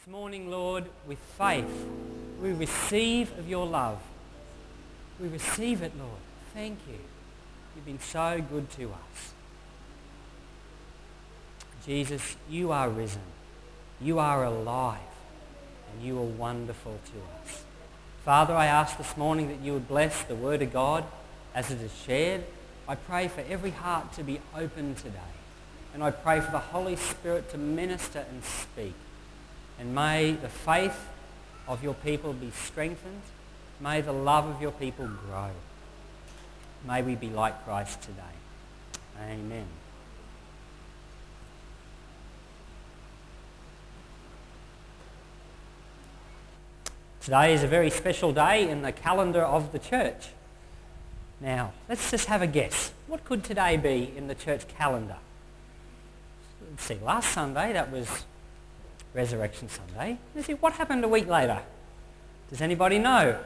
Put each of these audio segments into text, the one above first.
This morning, Lord, with faith, we receive of your love. We receive it, Lord. Thank you. You've been so good to us. Jesus, you are risen. You are alive. And you are wonderful to us. Father, I ask this morning that you would bless the Word of God as it is shared. I pray for every heart to be open today. And I pray for the Holy Spirit to minister and speak. And may the faith of your people be strengthened. May the love of your people grow. May we be like Christ today. Amen. Today is a very special day in the calendar of the church. Now, let's just have a guess. What could today be in the church calendar? Let's see, last Sunday, that was Resurrection Sunday. Let's see, what happened a week later? Does anybody know?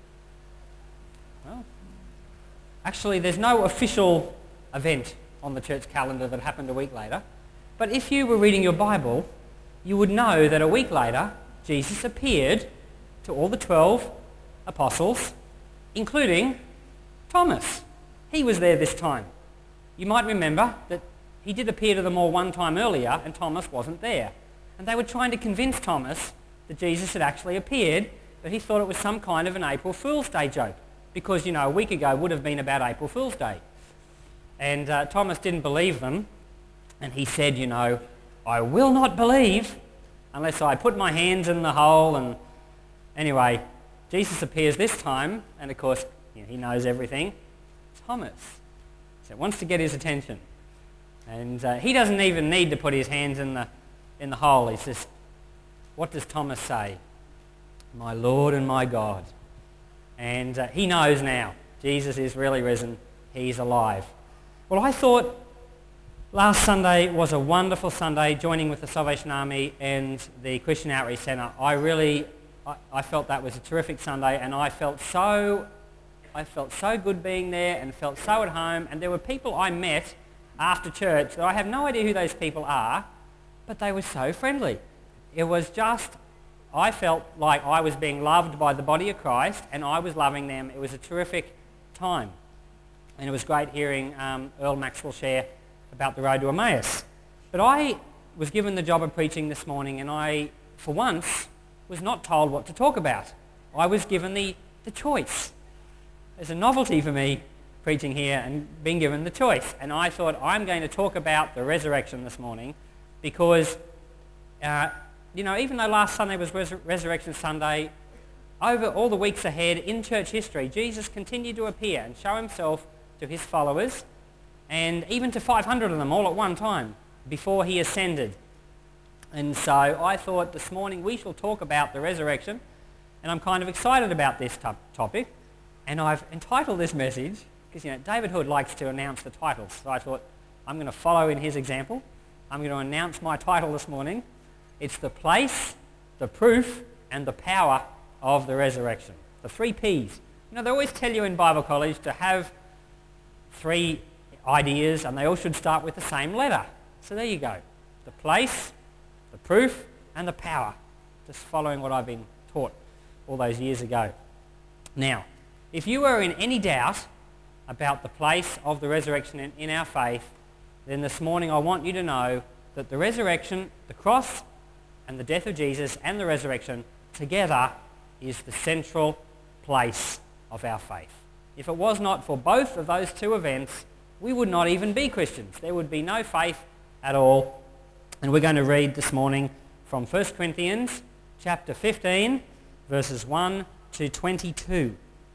Well, actually, there's no official event on the church calendar that happened a week later. But if you were reading your Bible, you would know that a week later, Jesus appeared to all the 12 apostles, including Thomas. He was there this time. You might remember that he did appear to them all one time earlier and Thomas wasn't there. And they were trying to convince Thomas that Jesus had actually appeared, but he thought it was some kind of an April Fool's Day joke. Because, you know, a week ago would have been about April Fool's Day. And Thomas didn't believe them. And he said, you know, I will not believe unless I put my hands in the hole. And anyway, Jesus appears this time. And of course, you know, he knows everything. Thomas. So wants to get his attention. And he doesn't even need to put his hands in the hole. He says, what does Thomas say? My Lord and my God. And he knows now. Jesus is really risen. He's alive. Well, I thought last Sunday was a wonderful Sunday, joining with the Salvation Army and the Christian Outreach Centre. I felt that was a terrific Sunday, and I felt so good being there and felt so at home. And there were people I met after church that I have no idea who those people are, but they were so friendly. It was just, I felt like I was being loved by the body of Christ and I was loving them. It was a terrific time. And it was great hearing Earl Maxwell share about the road to Emmaus. But I was given the job of preaching this morning and I, for once, was not told what to talk about. I was given the choice. There's a novelty for me preaching here and being given the choice. And I thought I'm going to talk about the resurrection this morning because, you know, even though last Sunday was Resurrection Sunday, over all the weeks ahead in church history, Jesus continued to appear and show himself to his followers and even to 500 of them all at one time before he ascended. And so I thought this morning we shall talk about the resurrection, and I'm kind of excited about this topic, and I've entitled this message, because you know David Hood likes to announce the titles, so I thought I'm going to follow in his example. I'm going to announce my title this morning. It's the place, the proof, and the power of the resurrection. The 3 Ps. You know, they always tell you in Bible college to have 3 ideas, and they all should start with the same letter. So there you go. The place, the proof, and the power. Just following what I've been taught all those years ago. Now, if you are in any doubt about the place of the resurrection in our faith, then this morning I want you to know that the resurrection, the cross, and the death of Jesus and the resurrection together is the central place of our faith. If it was not for both of those 2 events, we would not even be Christians. There would be no faith at all. And we're going to read this morning from 1 Corinthians chapter 15, verses 1 to 22.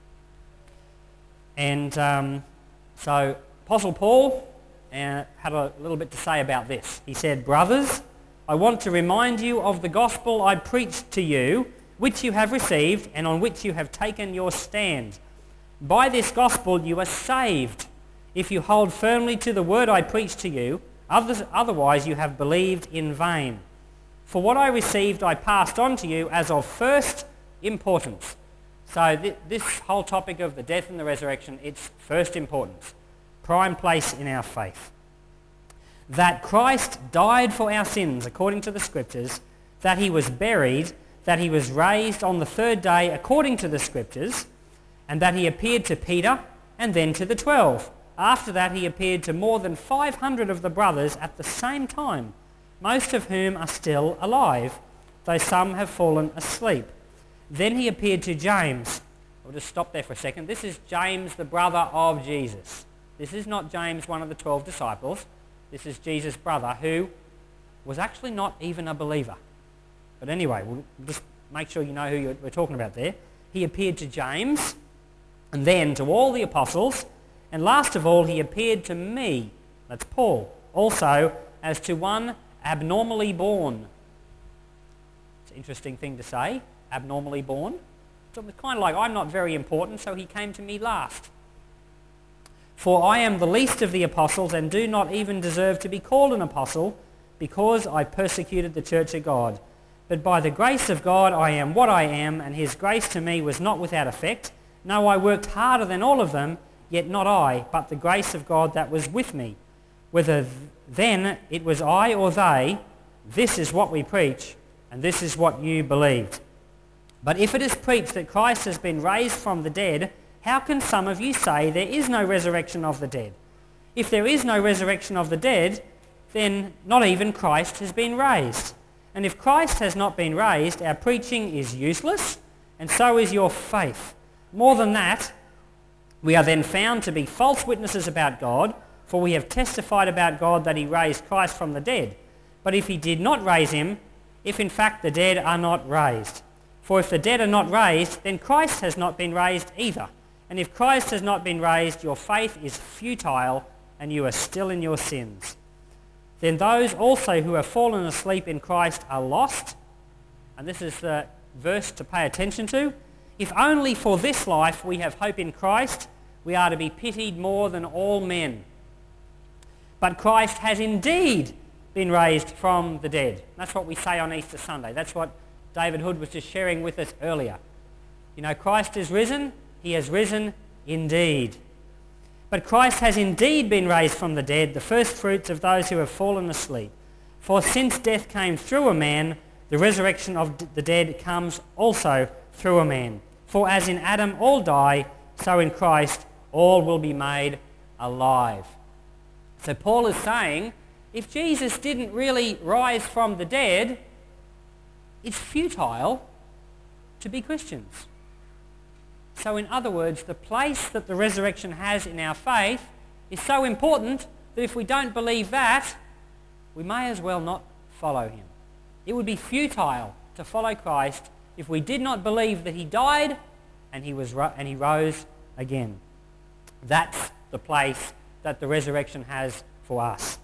And so Apostle Paul had a little bit to say about this. He said, brothers, I want to remind you of the gospel I preached to you, which you have received and on which you have taken your stand. By this gospel you are saved, if you hold firmly to the word I preached to you. Otherwise you have believed in vain. For what I received I passed on to you as of first importance. So this whole topic of the death and the resurrection, it's first importance. Prime place in our faith. That Christ died for our sins according to the Scriptures, that he was buried, that he was raised on the third day according to the Scriptures, and that he appeared to Peter and then to the 12. After that he appeared to more than 500 of the brothers at the same time, most of whom are still alive, though some have fallen asleep. Then he appeared to James. I'll just stop there for a second. This is James, the brother of Jesus. This is not James, one of the 12 disciples. This is Jesus' brother, who was actually not even a believer. But anyway, we'll just make sure you know who we're talking about there. He appeared to James, and then to all the apostles, and last of all he appeared to me, that's Paul, also as to one abnormally born. It's an interesting thing to say, abnormally born. It's kind of like, I'm not very important, so he came to me last. For I am the least of the apostles and do not even deserve to be called an apostle, because I persecuted the church of God. But by the grace of God I am what I am, and his grace to me was not without effect. No, I worked harder than all of them, yet not I, but the grace of God that was with me. Whether then it was I or they, this is what we preach, and this is what you believed. But if it is preached that Christ has been raised from the dead, how can some of you say there is no resurrection of the dead? If there is no resurrection of the dead, then not even Christ has been raised. And if Christ has not been raised, our preaching is useless, and so is your faith. More than that, we are then found to be false witnesses about God, for we have testified about God that he raised Christ from the dead. But if he did not raise him, if in fact the dead are not raised. For if the dead are not raised, then Christ has not been raised either. And if Christ has not been raised, your faith is futile, and you are still in your sins. Then those also who have fallen asleep in Christ are lost. And this is the verse to pay attention to. If only for this life we have hope in Christ, we are to be pitied more than all men. But Christ has indeed been raised from the dead. That's what we say on Easter Sunday. That's what David Hood was just sharing with us earlier. You know, Christ is risen. He has risen indeed. But Christ has indeed been raised from the dead, the first fruits of those who have fallen asleep. For since death came through a man, the resurrection of the dead comes also through a man. For as in Adam all die, so in Christ all will be made alive. So Paul is saying, if Jesus didn't really rise from the dead, it's futile to be Christians. So in other words, the place that the resurrection has in our faith is so important that if we don't believe that, we may as well not follow him. It would be futile to follow Christ if we did not believe that he died and he rose again. That's the place that the resurrection has for us.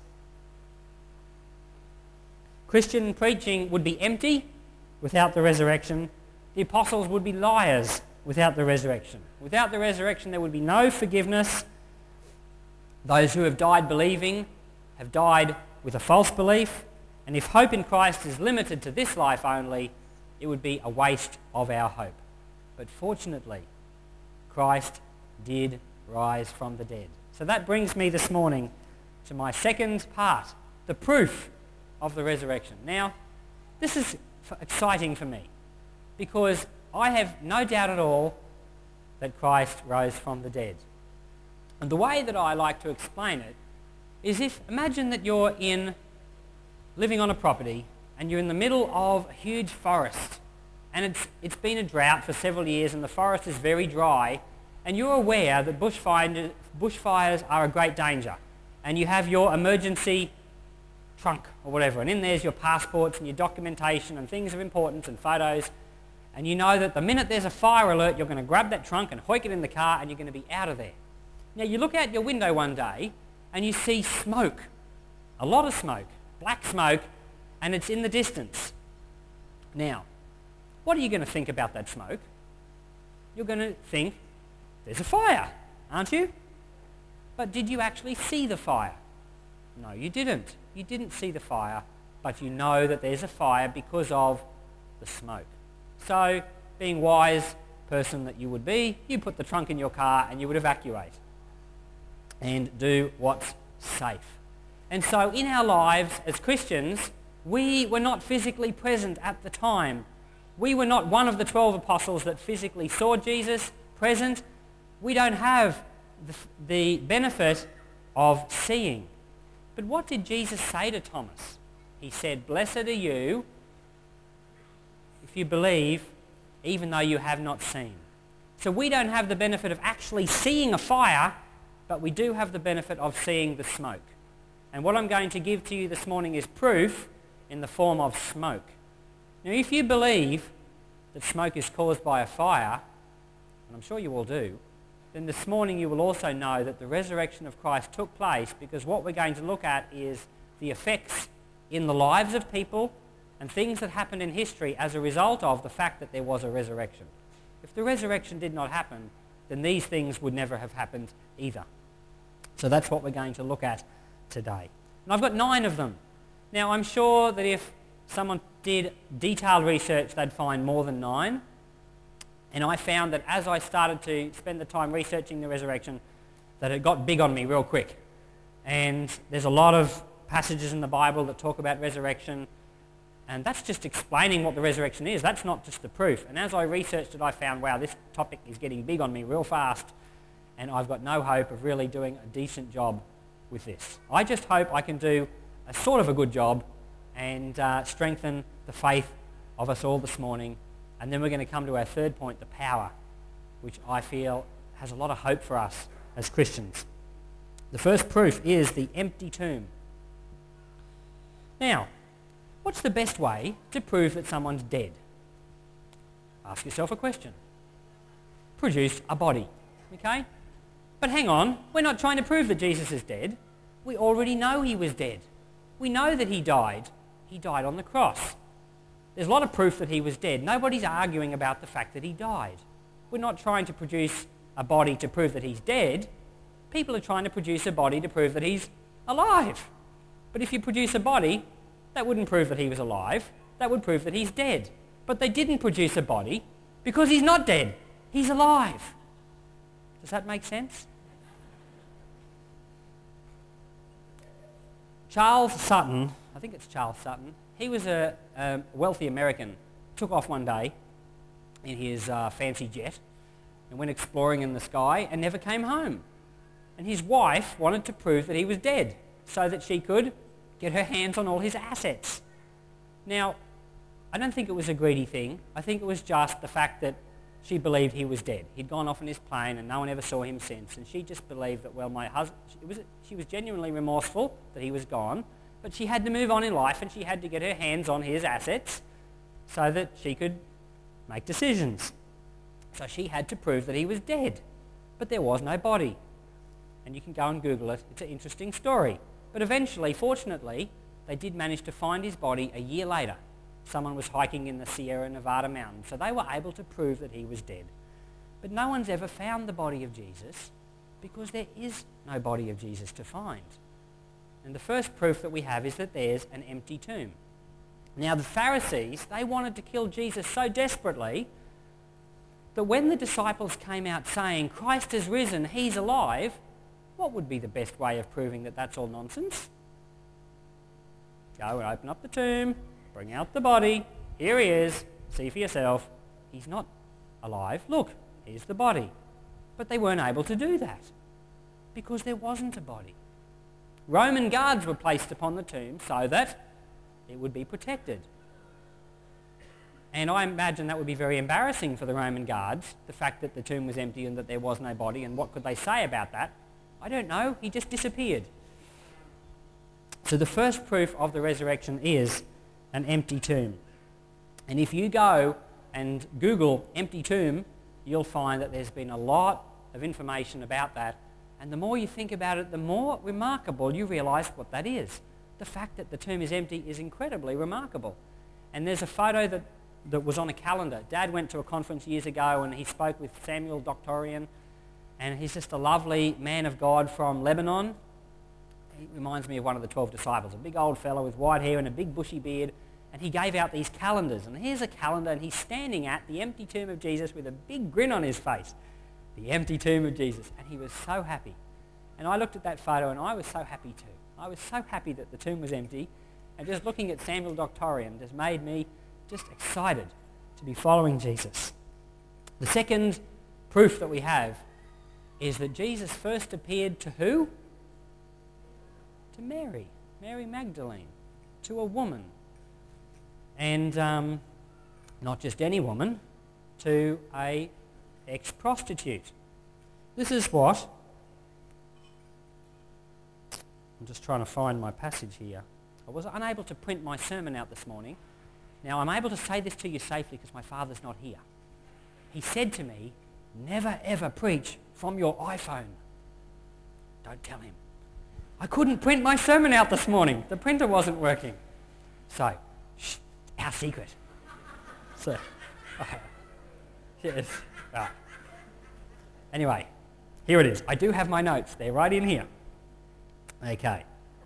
Christian preaching would be empty without the resurrection. The apostles would be liars without the resurrection. Without the resurrection, there would be no forgiveness. Those who have died believing have died with a false belief. And if hope in Christ is limited to this life only, it would be a waste of our hope. But fortunately, Christ did rise from the dead. So that brings me this morning to my second part, the proof of the resurrection. Now, this is exciting for me because I have no doubt at all that Christ rose from the dead. And the way that I like to explain it is imagine that you're living on a property and you're in the middle of a huge forest and it's been a drought for several years and the forest is very dry and you're aware that bushfires are a great danger and you have your emergency trunk or whatever, and in there's your passports and your documentation and things of importance and photos. And you know that the minute there's a fire alert, you're going to grab that trunk and hoik it in the car and you're going to be out of there. Now you look out your window one day and you see smoke, a lot of smoke, black smoke, and it's in the distance. Now, what are you going to think about that smoke? You're going to think, there's a fire, aren't you? But did you actually see the fire? No, you didn't. You didn't see the fire, but you know that there's a fire because of the smoke. So, being wise person that you would be, you put the trunk in your car and you would evacuate and do what's safe. And so in our lives as Christians, We were not physically present at the time. We were not one of the 12 apostles that physically saw Jesus present. We don't have the benefit of seeing. But what did Jesus say to Thomas? He said, "Blessed are you if you believe, even though you have not seen." So we don't have the benefit of actually seeing a fire, but we do have the benefit of seeing the smoke. And what I'm going to give to you this morning is proof in the form of smoke. Now, if you believe that smoke is caused by a fire, and I'm sure you all do, then this morning you will also know that the resurrection of Christ took place, because what we're going to look at is the effects in the lives of people and things that happened in history as a result of the fact that there was a resurrection. If the resurrection did not happen, then these things would never have happened either. So that's what we're going to look at today. And I've got 9 of them. Now, I'm sure that if someone did detailed research, they'd find more than 9. And I found that as I started to spend the time researching the resurrection, that it got big on me real quick. And there's a lot of passages in the Bible that talk about resurrection, and that's just explaining what the resurrection is. That's not just the proof. And as I researched it, I found, wow, this topic is getting big on me real fast, and I've got no hope of really doing a decent job with this. I just hope I can do a sort of a good job and strengthen the faith of us all this morning. And then we're going to come to our third point, the power, which I feel has a lot of hope for us as Christians. The first proof is the empty tomb. Now, what's the best way to prove that someone's dead? Ask yourself a question. Produce a body, okay? But hang on, we're not trying to prove that Jesus is dead. We already know he was dead. We know that he died. He died on the cross. There's a lot of proof that he was dead. Nobody's arguing about the fact that he died. We're not trying to produce a body to prove that he's dead. People are trying to produce a body to prove that he's alive. But if you produce a body, that wouldn't prove that he was alive. That would prove that he's dead. But they didn't produce a body because he's not dead. He's alive. Does that make sense? Charles Sutton, I think it's Charles Sutton, he was a wealthy American, took off one day in his fancy jet and went exploring in the sky and never came home. And his wife wanted to prove that he was dead so that she could get her hands on all his assets. Now, I don't think it was a greedy thing. I think it was just the fact that she believed he was dead. He'd gone off on his plane and no one ever saw him since. And she just believed that, well, my husband, she was genuinely remorseful that he was gone, but she had to move on in life and she had to get her hands on his assets so that she could make decisions. So she had to prove that he was dead, but there was no body. And you can go and Google it. It's an interesting story. But eventually, fortunately, they did manage to find his body a year later. Someone was hiking in the Sierra Nevada mountains, so they were able to prove that he was dead. But no one's ever found the body of Jesus because there is no body of Jesus to find. And the first proof that we have is that there's an empty tomb. Now the Pharisees, they wanted to kill Jesus so desperately that when the disciples came out saying, "Christ has risen, he's alive," what would be the best way of proving that that's all nonsense? Go and open up the tomb, bring out the body, here he is, see for yourself, he's not alive, look, here's the body. But they weren't able to do that because there wasn't a body. Roman guards were placed upon the tomb so that it would be protected. And I imagine that would be very embarrassing for the Roman guards, the fact that the tomb was empty and that there was no body, and what could they say about that? I don't know, he just disappeared. So the first proof of the resurrection is an empty tomb. And if you go and Google empty tomb, you'll find that there's been a lot of information about that. And the more you think about it, the more remarkable you realise what that is. The fact that the tomb is empty is incredibly remarkable. And there's a photo that was on a calendar. Dad went to a conference years ago and he spoke with Samuel Doctorian, and he's just a lovely man of God from Lebanon. He reminds me of one of the 12 disciples, a big old fellow with white hair and a big bushy beard, and he gave out these calendars. And here's a calendar, and he's standing at the empty tomb of Jesus with a big grin on his face. The empty tomb of Jesus. And he was so happy. And I looked at that photo and I was so happy too. I was so happy that the tomb was empty. And just looking at Samuel Doctorium just made me just excited to be following Jesus. The second proof that we have is that Jesus first appeared to who? To Mary, Mary Magdalene, to a woman. And not just any woman, to a ex-prostitute. This is what, I'm just trying to find my passage here. I was unable to print my sermon out this morning. Now I'm able to say this to you safely because my father's not here. He said to me, never ever preach from your iPhone. Don't tell him. I couldn't print my sermon out this morning. The printer wasn't working. So, shh, our secret. So, yes. Right. Anyway, here it is. I do have my notes. They're right in here. Okay.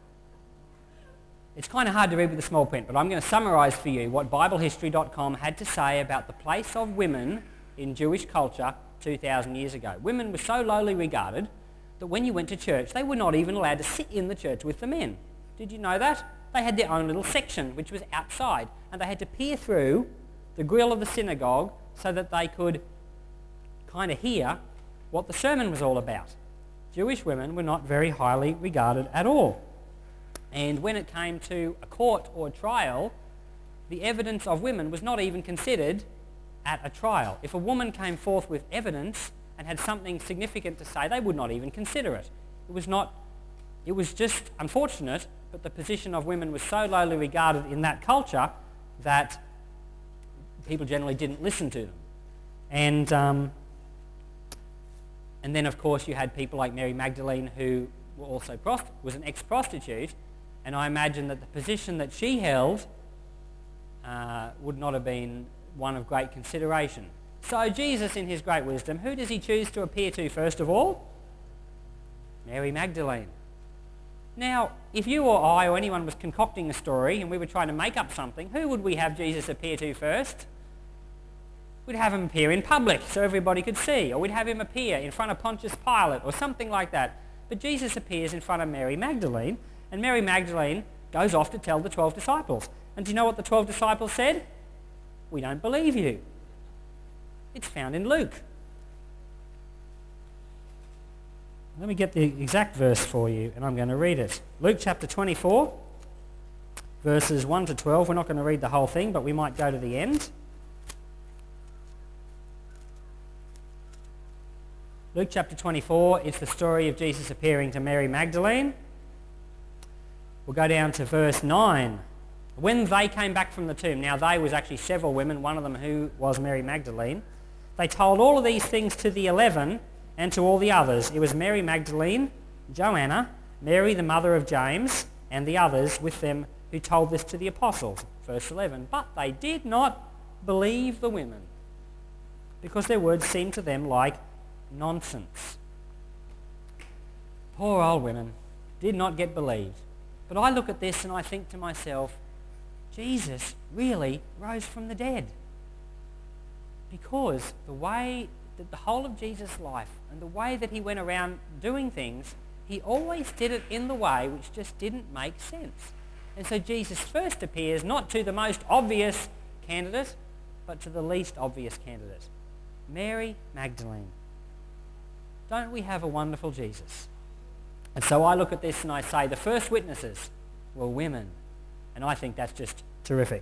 It's kind of hard to read with the small print, but I'm going to summarise for you what BibleHistory.com had to say about the place of women in Jewish culture 2,000 years ago. Women were so lowly regarded that when you went to church, they were not even allowed to sit in the church with the men. Did you know that? They had their own little section, which was outside, and they had to peer through the grill of the synagogue so that they could kind of hear what the sermon was all about. Jewish women were not very highly regarded at all. And when it came to a court or a trial, the evidence of women was not even considered at a trial. If a woman came forth with evidence and had something significant to say, they would not even consider it. It was just unfortunate, but the position of women was so lowly regarded in that culture that people generally didn't listen to them. And then, of course, you had people like Mary Magdalene, who were also was an ex-prostitute, and I imagine that the position that she held would not have been one of great consideration. So Jesus, in his great wisdom, who does he choose to appear to first of all? Mary Magdalene. Now, if you or I or anyone was concocting a story and we were trying to make up something, who would we have Jesus appear to first? We'd have him appear in public so everybody could see, or we'd have him appear in front of Pontius Pilate or something like that. But Jesus appears in front of Mary Magdalene, and Mary Magdalene goes off to tell the 12 disciples. And do you know what the 12 disciples said? We don't believe you. It's found in Luke. Let me get the exact verse for you, and I'm going to read it. Luke chapter 24, verses 1 to 12. We're not going to read the whole thing, but we might go to the end. Luke chapter 24 is the story of Jesus appearing to Mary Magdalene. We'll go down to verse 9. When they came back from the tomb, now they was actually several women, one of them who was Mary Magdalene, they told all of these things to the 11 and to all the others. It was Mary Magdalene, Joanna, Mary the mother of James, and the others with them who told this to the apostles. Verse 11, but they did not believe the women because their words seemed to them like nonsense. Poor old women did not get believed. But I look at this and I think to myself, Jesus really rose from the dead. Because the way that the whole of Jesus' life and the way that he went around doing things, he always did it in the way which just didn't make sense. And so Jesus first appears not to the most obvious candidate, but to the least obvious candidate. Mary Magdalene. Don't we have a wonderful Jesus? And so I look at this and I say the first witnesses were women. And I think that's just terrific.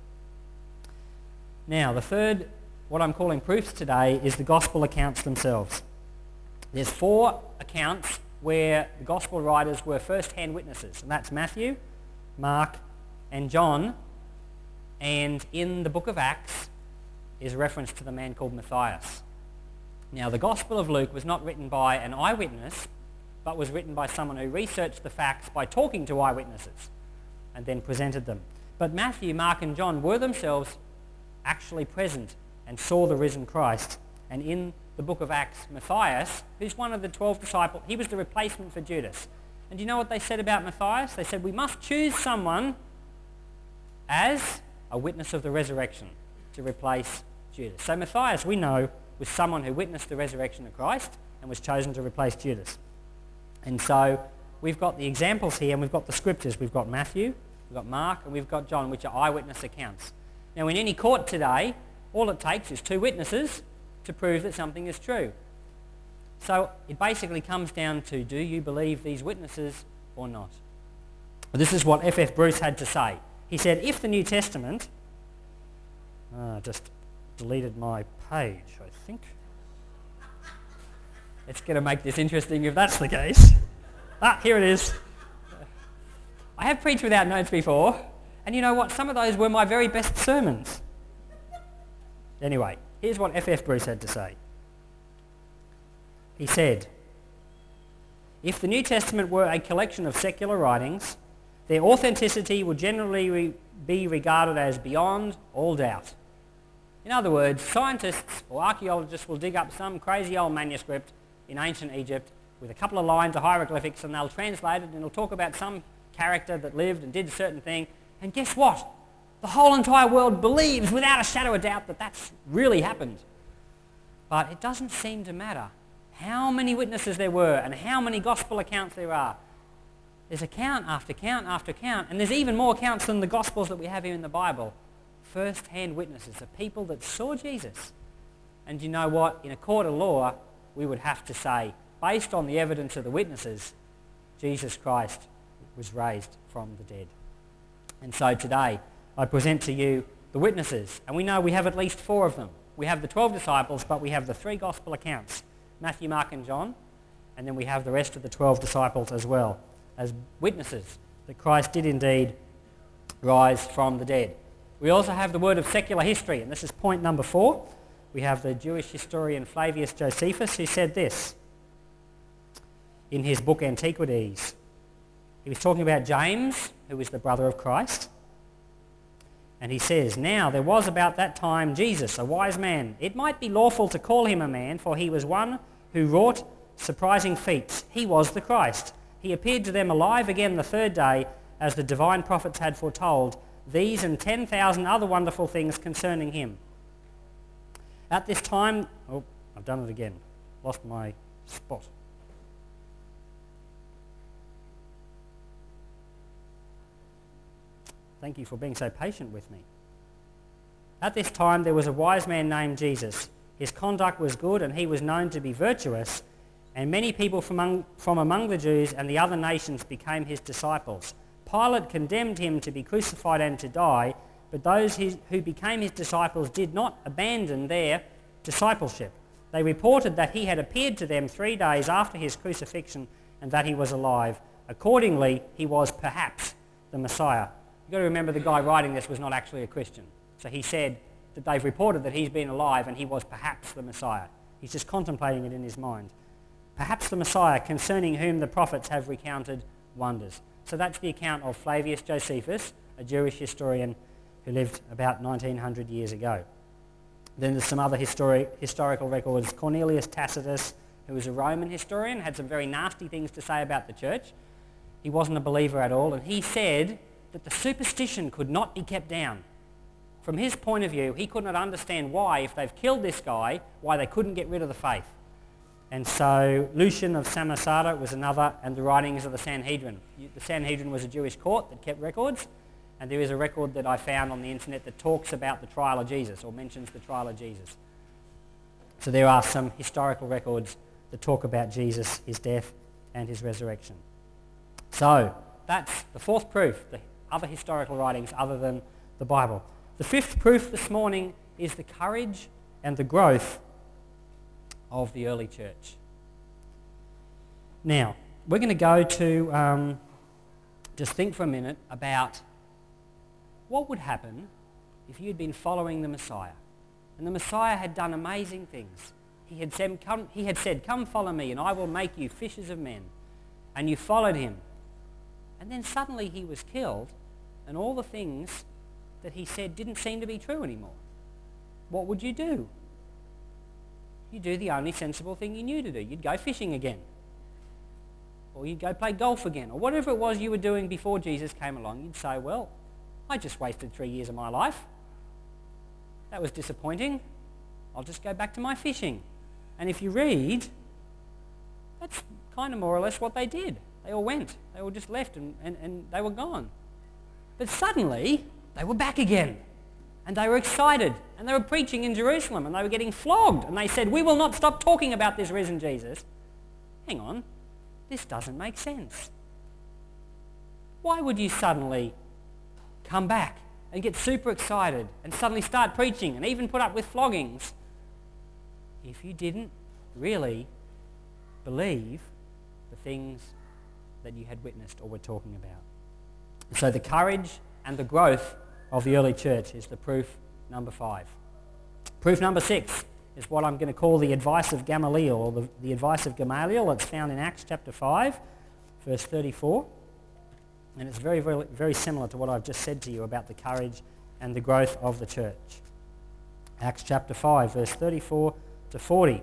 Now, the third, what I'm calling proofs today, is the gospel accounts themselves. There's 4 accounts where the gospel writers were first-hand witnesses, and that's Matthew, Mark, and John. And in the book of Acts is a reference to the man called Matthias. Now, the Gospel of Luke was not written by an eyewitness, but was written by someone who researched the facts by talking to eyewitnesses and then presented them. But Matthew, Mark, and John were themselves actually present and saw the risen Christ. And in the book of Acts, Matthias, who's one of the 12 disciples, he was the replacement for Judas. And do you know what they said about Matthias? They said, we must choose someone as a witness of the resurrection to replace Judas. So Matthias, we know, was someone who witnessed the resurrection of Christ and was chosen to replace Judas. And so we've got the examples here and we've got the scriptures. We've got Matthew, we've We've got Mark and we've got John, which are eyewitness accounts. Now, in any court today, all it takes is 2 witnesses to prove that something is true. So it basically comes down to, do you believe these witnesses or not? Well, this is what F.F. Bruce had to say. He said, if the New Testament... just deleted my page, I think. It's going to make this interesting if that's the case. Here it is. I have preached without notes before, and you know what? Some of those were my very best sermons. Anyway, here's what F.F. Bruce had to say. He said, if the New Testament were a collection of secular writings, their authenticity would generally be regarded as beyond all doubt. In other words, scientists or archaeologists will dig up some crazy old manuscript in ancient Egypt with a couple of lines of hieroglyphics, and they'll translate it and it'll talk about some character that lived and did a certain thing. And guess what? The whole entire world believes without a shadow of doubt that that's really happened. But it doesn't seem to matter how many witnesses there were and how many gospel accounts there are. There's account after count after count, and there's even more accounts than the Gospels that we have here in the Bible. First-hand witnesses, the people that saw Jesus. And you know what? In a court of law, we would have to say, based on the evidence of the witnesses, Jesus Christ was raised from the dead. And so today, I present to you the witnesses, and we know we have at least 4 of them. We have the 12 disciples, but we have the 3 Gospel accounts, Matthew, Mark, and John, and then we have the rest of the 12 disciples as well, as witnesses that Christ did indeed rise from the dead. We also have the word of secular history, and this is point number 4. We have the Jewish historian Flavius Josephus, who said this in his book Antiquities. He was talking about James, who was the brother of Christ, and he says, now there was about that time Jesus, a wise man. It might be lawful to call him a man, for he was one who wrought surprising feats. He was the Christ. He appeared to them alive again the 3rd day, as the divine prophets had foretold, these and 10,000 other wonderful things concerning him. At this time... Oh, I've done it again. Lost my spot. Thank you for being so patient with me. At this time there was a wise man named Jesus. His conduct was good, and he was known to be virtuous, and many people from among the Jews and the other nations became his disciples. Pilate condemned him to be crucified and to die, but those who became his disciples did not abandon their discipleship. They reported that he had appeared to them 3 days after his crucifixion and that he was alive. Accordingly, he was perhaps the Messiah. You've got to remember the guy writing this was not actually a Christian. So he said that they've reported that he's been alive and he was perhaps the Messiah. He's just contemplating it in his mind. Perhaps the Messiah, concerning whom the prophets have recounted wonders. So that's the account of Flavius Josephus, a Jewish historian who lived about 1900 years ago. Then there's some other historical records. Cornelius Tacitus, who was a Roman historian, had some very nasty things to say about the church. He wasn't a believer at all, and he said that the superstition could not be kept down. From his point of view, he could not understand why, if they've killed this guy, why they couldn't get rid of the faith. And so Lucian of Samosata was another, and the writings of the Sanhedrin. The Sanhedrin was a Jewish court that kept records, and there is a record that I found on the internet that talks about the trial of Jesus, or mentions the trial of Jesus. So there are some historical records that talk about Jesus, his death, and his resurrection. So that's the 4th proof, the other historical writings other than the Bible. The 5th proof this morning is the courage and the growth of the early church. Now, we're going to go to just think for a minute about what would happen if you'd been following the Messiah. And the Messiah had done amazing things. He had said, come follow me and I will make you fishers of men. And you followed him. And then suddenly he was killed, and all the things that he said didn't seem to be true anymore. What would you do? You'd do the only sensible thing you knew to do. You'd go fishing again. Or you'd go play golf again. Or whatever it was you were doing before Jesus came along, you'd say, well, I just wasted 3 years of my life. That was disappointing. I'll just go back to my fishing. And if you read, that's kind of more or less what they did. They all went. They all just left and they were gone. But suddenly, they were back again. And they were excited. And they were preaching in Jerusalem. And they were getting flogged. And they said, "We will not stop talking about this risen Jesus." Hang on. This doesn't make sense. Why would you suddenly come back and get super excited and suddenly start preaching and even put up with floggings if you didn't really believe the things that you had witnessed or were talking about? So the courage and the growth of the early church is the proof number 5. Proof number 6 is what I'm going to call the advice of Gamaliel, or the advice of Gamaliel. It's found in Acts chapter 5, verse 34. And it's very, very, very similar to what I've just said to you about the courage and the growth of the church. Acts chapter 5, verse 34 to 40.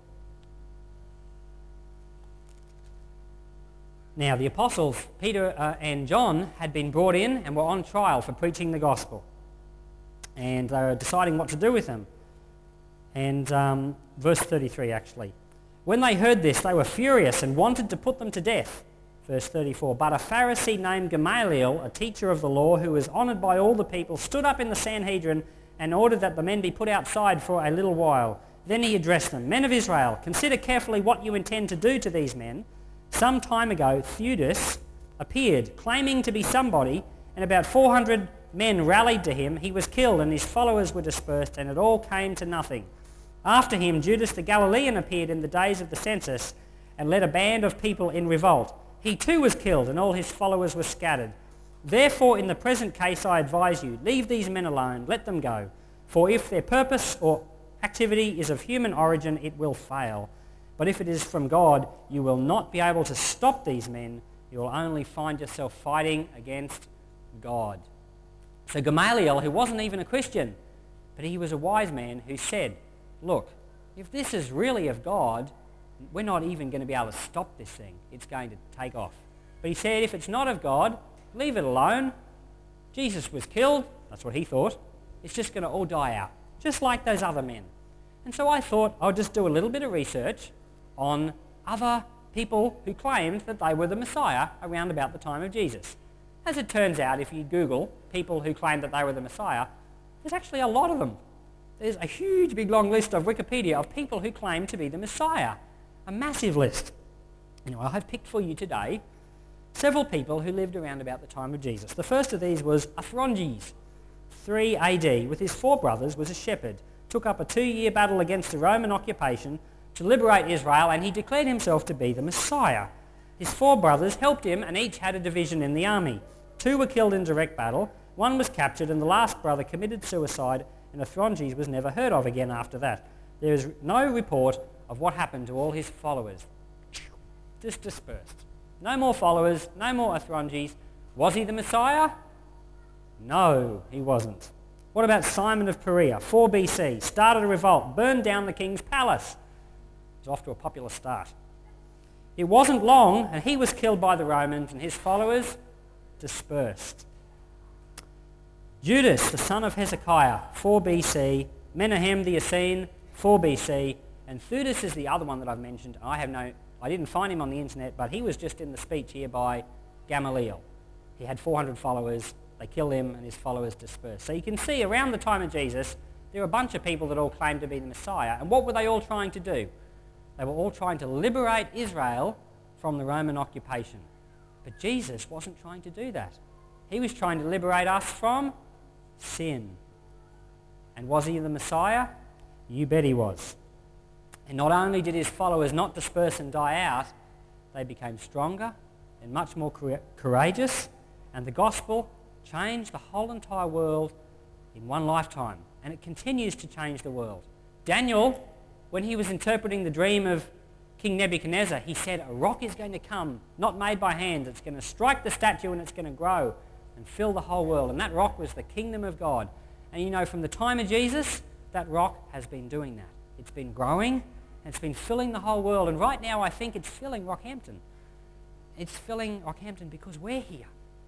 Now, the apostles, Peter and John, had been brought in and were on trial for preaching the gospel. And they were deciding what to do with them. And verse 33, actually. When they heard this, they were furious and wanted to put them to death. Verse 34, but a Pharisee named Gamaliel, a teacher of the law who was honoured by all the people, stood up in the Sanhedrin and ordered that the men be put outside for a little while. Then he addressed them, "Men of Israel, consider carefully what you intend to do to these men. Some time ago, Theudas appeared, claiming to be somebody, and about 400 men rallied to him. He was killed and his followers were dispersed, and it all came to nothing. After him, Judas the Galilean appeared in the days of the census and led a band of people in revolt. He too was killed and all his followers were scattered. Therefore, in the present case, I advise you, leave these men alone, let them go. For if their purpose or activity is of human origin, it will fail. But if it is from God, you will not be able to stop these men. You will only find yourself fighting against God." So Gamaliel, who wasn't even a Christian, but he was a wise man, who said, "Look, if this is really of God, we're not even going to be able to stop this thing. It's going to take off." But he said, if it's not of God, leave it alone. Jesus was killed. That's what he thought. It's just going to all die out, just like those other men. And so I thought I'll just do a little bit of research on other people who claimed that they were the Messiah around about the time of Jesus. As it turns out, if you Google people who claimed that they were the Messiah, there's actually a lot of them. There's a huge, big, long list of Wikipedia of people who claim to be the Messiah. A massive list. Anyway, I have picked for you today several people who lived around about the time of Jesus. The first of these was Athronges, 3 AD, with his 4 brothers, was a shepherd, took up a 2-year battle against the Roman occupation to liberate Israel, and he declared himself to be the Messiah. His 4 brothers helped him, and each had a division in the army. 2 were killed in direct battle, 1 was captured, and the last brother committed suicide, and Athronges was never heard of again after that. There is no report of what happened to all his followers. Just dispersed. No more followers, no more Athronges. Was he the Messiah? No, he wasn't. What about Simon of Perea, 4 BC, started a revolt, burned down the king's palace. It was off to a popular start. It wasn't long, and he was killed by the Romans, and his followers dispersed. Judas, the son of Hezekiah, 4 BC, Menahem the Essene, 4 BC, and Theudas is the other one that I've mentioned. I didn't find him on the internet, but he was just in the speech here by Gamaliel. He had 400 followers. They killed him, and his followers dispersed. So you can see around the time of Jesus, there were a bunch of people that all claimed to be the Messiah. And what were they all trying to do? They were all trying to liberate Israel from the Roman occupation. But Jesus wasn't trying to do that. He was trying to liberate us from sin. And was he the Messiah? You bet he was. And not only did his followers not disperse and die out, they became stronger and much more courageous, and the gospel changed the whole entire world in one lifetime, and it continues to change the world. Daniel, when he was interpreting the dream of King Nebuchadnezzar, he said a rock is going to come, not made by hand. It's going to strike the statue and it's going to grow and fill the whole world. And that rock was the kingdom of God. And you know, from the time of Jesus, that rock has been doing that. It's been growing and it's been filling the whole world. And right now I think it's filling Rockhampton. It's filling Rockhampton because we're here.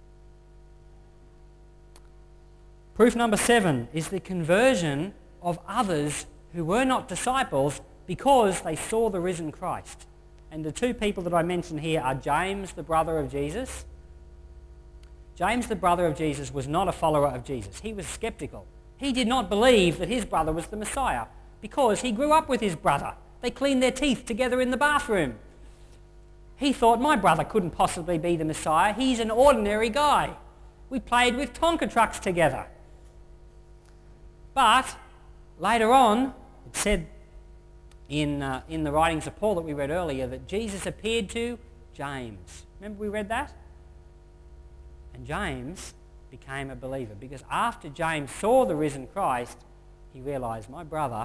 Proof number 7 is the conversion of others who were not disciples because they saw the risen Christ. And the 2 people that I mention here are James, the brother of Jesus. James, the brother of Jesus, was not a follower of Jesus. He was skeptical. He did not believe that his brother was the Messiah because he grew up with his brother. They cleaned their teeth together in the bathroom. He thought, my brother couldn't possibly be the Messiah. He's an ordinary guy. We played with Tonka trucks together. But later on, it said in the writings of Paul that we read earlier that Jesus appeared to James. Remember we read that? And James became a believer because after James saw the risen Christ, he realised, my brother,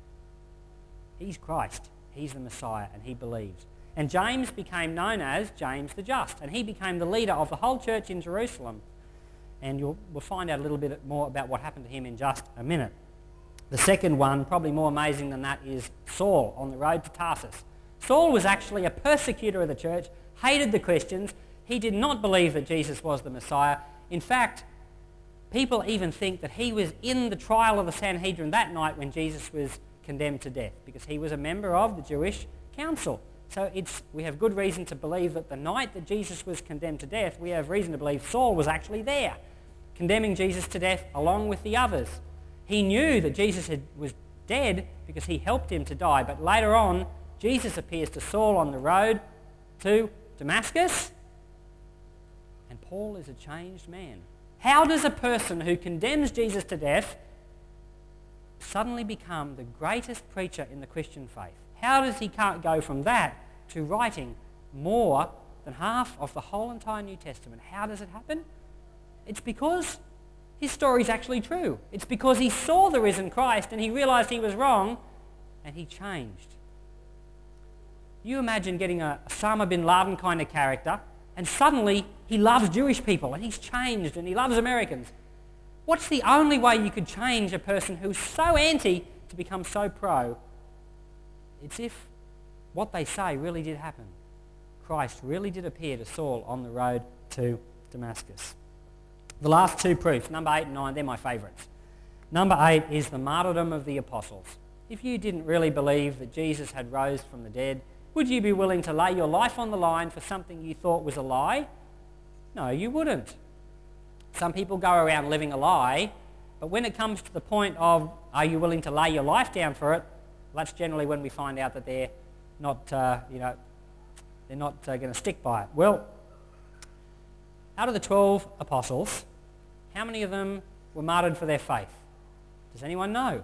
he's Christ. He's the Messiah, and he believes. And James became known as James the Just, and he became the leader of the whole church in Jerusalem. And we'll find out a little bit more about what happened to him in just a minute. The second one, probably more amazing than that, is Saul on the road to Tarsus. Saul was actually a persecutor of the church, hated the Christians. He did not believe that Jesus was the Messiah. In fact, people even think that he was in the trial of the Sanhedrin that night when Jesus was condemned to death, because he was a member of the Jewish council. So we have good reason to believe that the night that Jesus was condemned to death, we have reason to believe Saul was actually there, condemning Jesus to death along with the others. He knew that Jesus was dead because he helped him to die, but later on, Jesus appears to Saul on the road to Damascus, and Paul is a changed man. How does a person who condemns Jesus to death suddenly become the greatest preacher in the Christian faith? How does he go from that to writing more than half of the whole entire New Testament? How does it happen? It's because his story is actually true. It's because he saw the risen Christ and he realised he was wrong and he changed. You imagine getting a Osama bin Laden kind of character and suddenly he loves Jewish people and he's changed and he loves Americans. What's the only way you could change a person who's so anti to become so pro? It's if what they say really did happen. Christ really did appear to Saul on the road to Damascus. The last two proofs, number 8 and 9, they're my favourites. Number 8 is the martyrdom of the apostles. If you didn't really believe that Jesus had rose from the dead, would you be willing to lay your life on the line for something you thought was a lie? No, you wouldn't. Some people go around living a lie, but when it comes to the point of are you willing to lay your life down for it, that's generally when we find out that they're not, they're not going to stick by it. Well, out of the 12 apostles, how many of them were martyred for their faith? Does anyone know?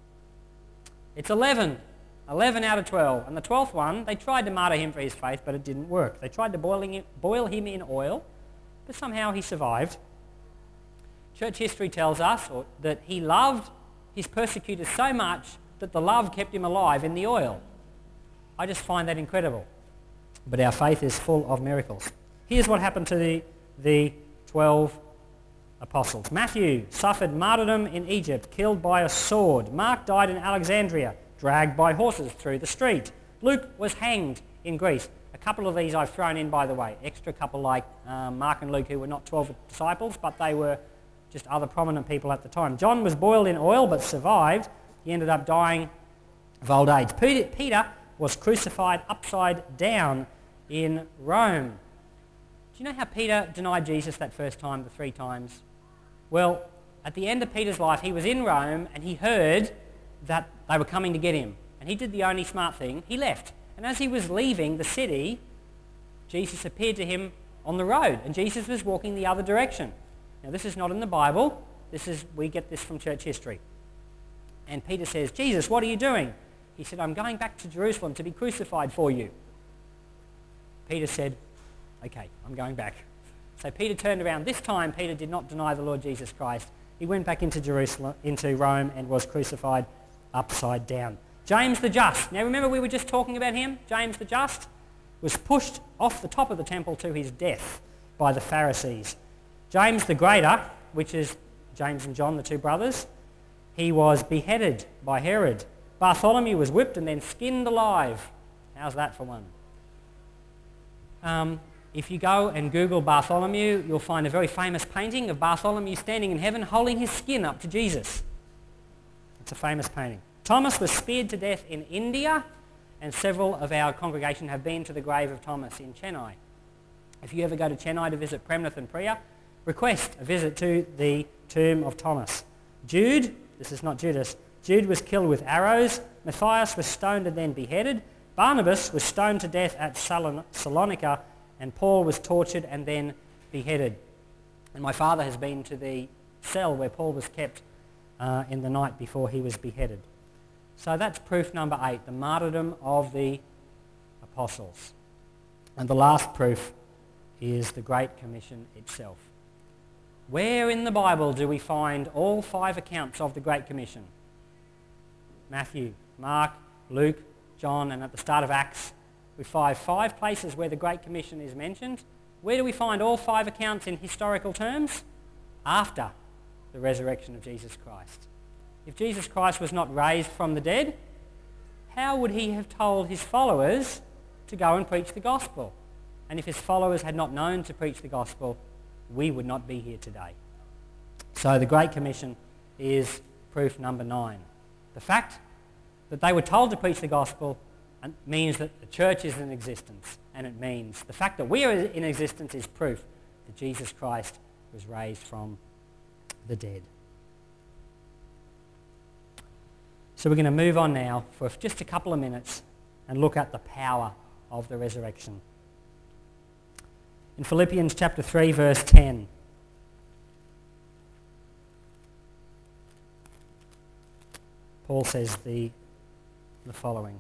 It's 11. 11 out of 12. And the 12th one, they tried to martyr him for his faith, but it didn't work. They tried to boil him in oil, but somehow he survived. Church history tells us that he loved his persecutors so much that the love kept him alive in the oil. I just find that incredible. But our faith is full of miracles. Here's what happened to the 12 apostles. Matthew suffered martyrdom in Egypt, killed by a sword. Mark died in Alexandria, dragged by horses through the street. Luke was hanged in Greece. A couple of these I've thrown in, by the way. Extra couple like Mark and Luke, who were not 12 disciples, but they were just other prominent people at the time. John was boiled in oil but survived. He ended up dying of old age. Peter was crucified upside down in Rome. Do you know how Peter denied Jesus that first time, the 3 times? Well, at the end of Peter's life, he was in Rome and he heard that they were coming to get him. And he did the only smart thing. He left. And as he was leaving the city, Jesus appeared to him on the road. And Jesus was walking the other direction. Now, this is not in the Bible. We get this from church history. And Peter says, Jesus, what are you doing? He said, I'm going back to Jerusalem to be crucified for you. Peter said, okay, I'm going back. So Peter turned around. This time, Peter did not deny the Lord Jesus Christ. He went back into Jerusalem, into Rome, and was crucified upside down. James the Just. Now remember we were just talking about him? James the Just was pushed off the top of the temple to his death by the Pharisees. James the Greater, which is James and John, the 2 brothers, he was beheaded by Herod. Bartholomew was whipped and then skinned alive. How's that for one? If you go and Google Bartholomew, you'll find a very famous painting of Bartholomew standing in heaven holding his skin up to Jesus. It's a famous painting. Thomas was speared to death in India, and several of our congregation have been to the grave of Thomas in Chennai. If you ever go to Chennai to visit Premnath and Priya, request a visit to the tomb of Thomas. Jude, this is not Judas, Jude was killed with arrows. Matthias was stoned and then beheaded. Barnabas was stoned to death at Salonica, and Paul was tortured and then beheaded. And my father has been to the cell where Paul was kept in the night before he was beheaded. So that's proof number 8, the martyrdom of the apostles. And the last proof is the Great Commission itself. Where in the Bible do we find all 5 accounts of the Great Commission? Matthew, Mark, Luke, John, and at the start of Acts, we find 5 places where the Great Commission is mentioned. Where do we find all 5 accounts in historical terms? After the resurrection of Jesus Christ. If Jesus Christ was not raised from the dead, how would he have told his followers to go and preach the gospel? And if his followers had not known to preach the gospel, we would not be here today. So the Great Commission is proof number 9. The fact that they were told to preach the gospel means that the church is in existence, and it means the fact that we are in existence is proof that Jesus Christ was raised from the dead. So we're going to move on now for just a couple of minutes and look at the power of the resurrection. In Philippians chapter 3, verse 10, Paul says the following.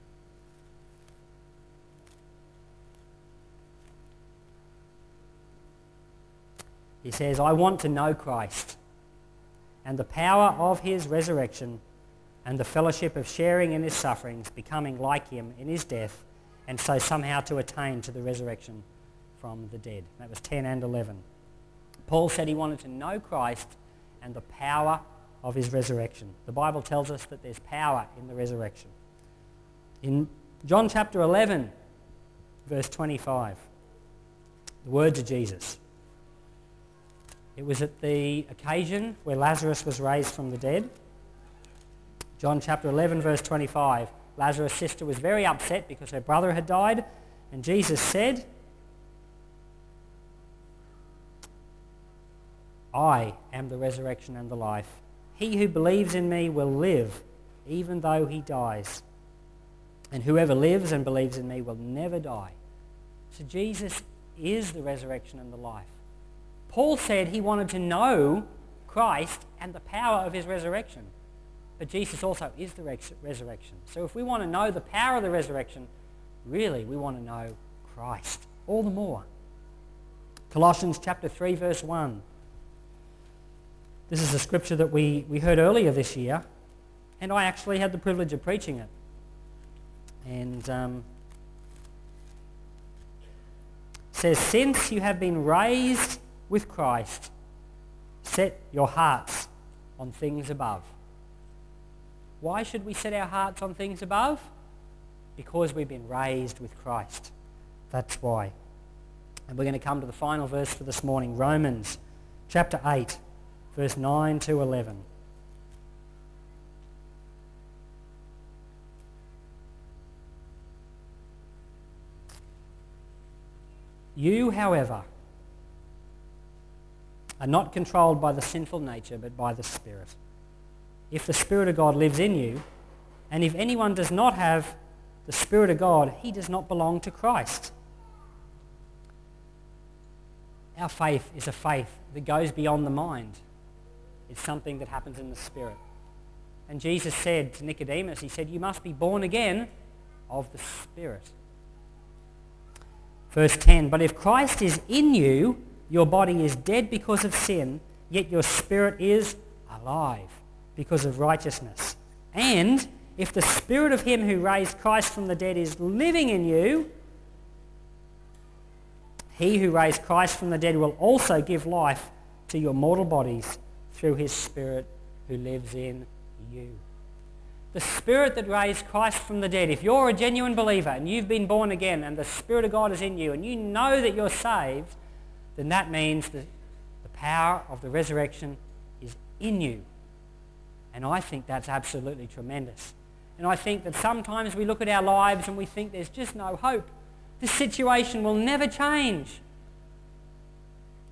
He says, I want to know Christ and the power of his resurrection and the fellowship of sharing in his sufferings, becoming like him in his death, and so somehow to attain to the resurrection from the dead. That was 10 and 11. Paul said he wanted to know Christ and the power of his resurrection. The Bible tells us that there's power in the resurrection. In John chapter 11, verse 25, the words of Jesus. It was at the occasion where Lazarus was raised from the dead. John chapter 11, verse 25. Lazarus' sister was very upset because her brother had died, and Jesus said, I am the resurrection and the life. He who believes in me will live, even though he dies. And whoever lives and believes in me will never die. So Jesus is the resurrection and the life. Paul said he wanted to know Christ and the power of his resurrection. But Jesus also is the resurrection. So if we want to know the power of the resurrection, really we want to know Christ all the more. Colossians chapter 3, verse 1. This is a scripture that we heard earlier this year, and I actually had the privilege of preaching it. And says, since you have been raised with Christ, set your hearts on things above. Why should we set our hearts on things above? Because we've been raised with Christ. That's why. And we're going to come to the final verse for this morning, Romans chapter 8, verse 9 to 11. You, however, are not controlled by the sinful nature, but by the Spirit. If the Spirit of God lives in you, and if anyone does not have the Spirit of God, he does not belong to Christ. Our faith is a faith that goes beyond the mind. It's something that happens in the Spirit. And Jesus said to Nicodemus, he said, you must be born again of the Spirit. Verse 10, but if Christ is in you, your body is dead because of sin, yet your spirit is alive because of righteousness. And if the Spirit of him who raised Christ from the dead is living in you, he who raised Christ from the dead will also give life to your mortal bodies through his Spirit who lives in you. The Spirit that raised Christ from the dead, if you're a genuine believer and you've been born again and the Spirit of God is in you and you know that you're saved, then that means that the power of the resurrection is in you. And I think that's absolutely tremendous. And I think that sometimes we look at our lives and we think there's just no hope. This situation will never change.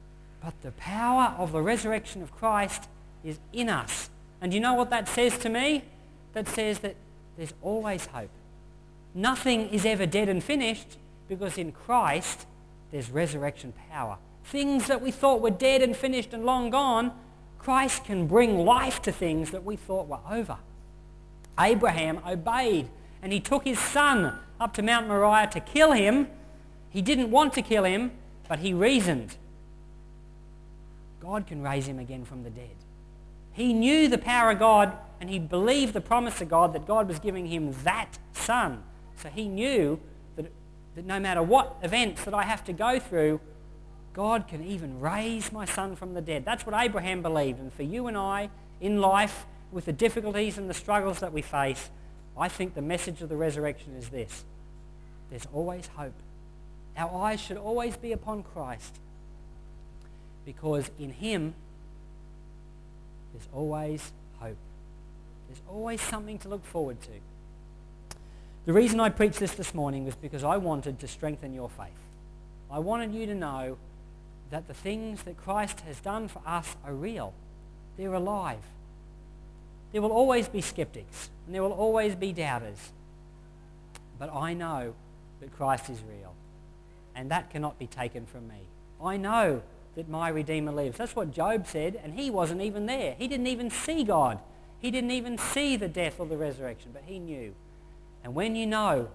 But the power of the resurrection of Christ is in us. And you know what that says to me? That says that there's always hope. Nothing is ever dead and finished, because in Christ there's resurrection power. Things that we thought were dead and finished and long gone, Christ can bring life to things that we thought were over. Abraham obeyed, and he took his son up to Mount Moriah to kill him. He didn't want to kill him, but he reasoned. God can raise him again from the dead. He knew the power of God, and he believed the promise of God that God was giving him that son. So he knew that no matter what events that I have to go through, God can even raise my son from the dead. That's what Abraham believed. And for you and I, in life, with the difficulties and the struggles that we face, I think the message of the resurrection is this: there's always hope. Our eyes should always be upon Christ, because in him there's always hope. There's always something to look forward to. The reason I preached this morning was because I wanted to strengthen your faith. I wanted you to know that the things that Christ has done for us are real. They're alive. There will always be skeptics, and there will always be doubters. But I know that Christ is real, and that cannot be taken from me. I know that my Redeemer lives. That's what Job said, and he wasn't even there. He didn't even see God. He didn't even see the death or the resurrection, but he knew. And when you know,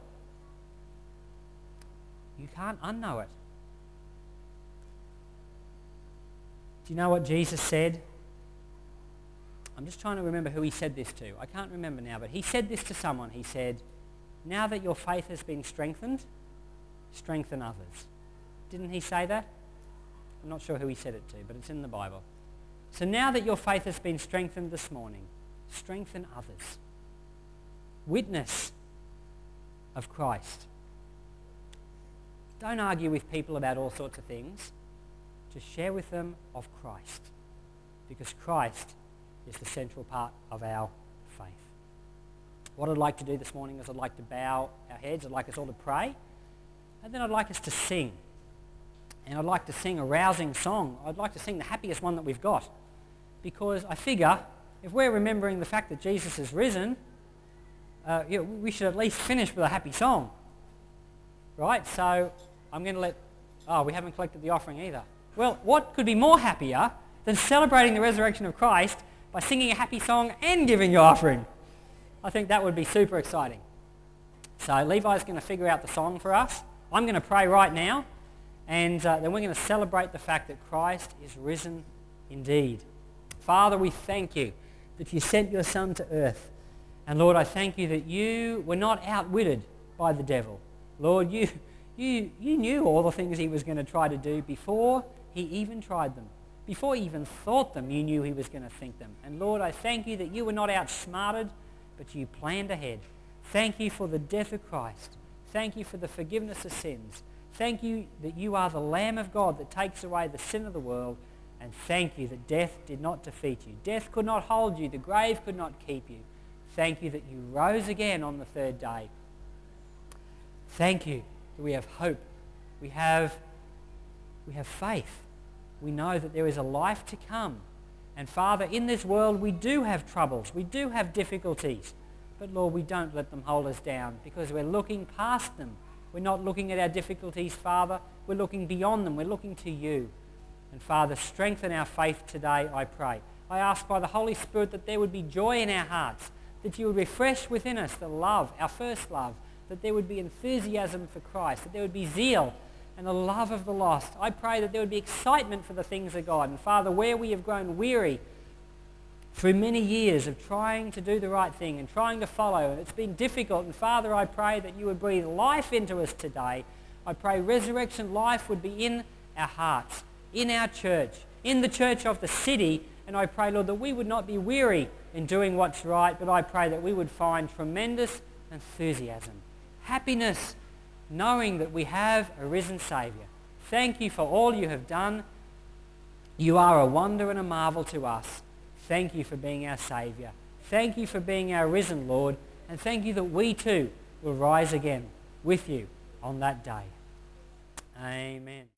you can't unknow it. Do you know what Jesus said? I'm just trying to remember who he said this to. I can't remember now, but he said this to someone. He said, now that your faith has been strengthened, strengthen others. Didn't he say that? I'm not sure who he said it to, but it's in the Bible. So now that your faith has been strengthened this morning, strengthen others. Witness of Christ. Don't argue with people about all sorts of things. Just share with them of Christ, because Christ is the central part of our faith. What I'd like to do this morning is I'd like to bow our heads. I'd like us all to pray, and then I'd like us to sing. And I'd like to sing a rousing song. I'd like to sing the happiest one that we've got, because I figure if we're remembering the fact that Jesus is risen, we should at least finish with a happy song, right? So I'm going to we haven't collected the offering either. Well, what could be more happier than celebrating the resurrection of Christ by singing a happy song and giving your offering? I think that would be super exciting. So Levi's going to figure out the song for us. I'm going to pray right now, and then we're going to celebrate the fact that Christ is risen indeed. Father, we thank you that you sent your Son to earth. And Lord, I thank you that you were not outwitted by the devil. Lord, you knew all the things he was going to try to do before he even tried them. Before he even thought them, you knew he was going to think them. And Lord, I thank you that you were not outsmarted, but you planned ahead. Thank you for the death of Christ. Thank you for the forgiveness of sins. Thank you that you are the Lamb of God that takes away the sin of the world. And thank you that death did not defeat you. Death could not hold you. The grave could not keep you. Thank you that you rose again on the third day. Thank you that we have hope. We have faith. We know that there is a life to come. And Father, in this world we do have troubles. We do have difficulties. But Lord, we don't let them hold us down, because we're looking past them. We're not looking at our difficulties, Father. We're looking beyond them. We're looking to you. And Father, strengthen our faith today, I pray. I ask by the Holy Spirit that there would be joy in our hearts, that you would refresh within us the love, our first love, that there would be enthusiasm for Christ, that there would be zeal and the love of the lost. I pray that there would be excitement for the things of God. And Father, where we have grown weary through many years of trying to do the right thing and trying to follow, and it's been difficult, and Father, I pray that you would breathe life into us today. I pray resurrection life would be in our hearts, in our church, in the church of the city, and I pray, Lord, that we would not be weary in doing what's right, but I pray that we would find tremendous enthusiasm, happiness, knowing that we have a risen Saviour. Thank you for all you have done. You are a wonder and a marvel to us. Thank you for being our Saviour. Thank you for being our risen Lord, and thank you that we too will rise again with you on that day. Amen.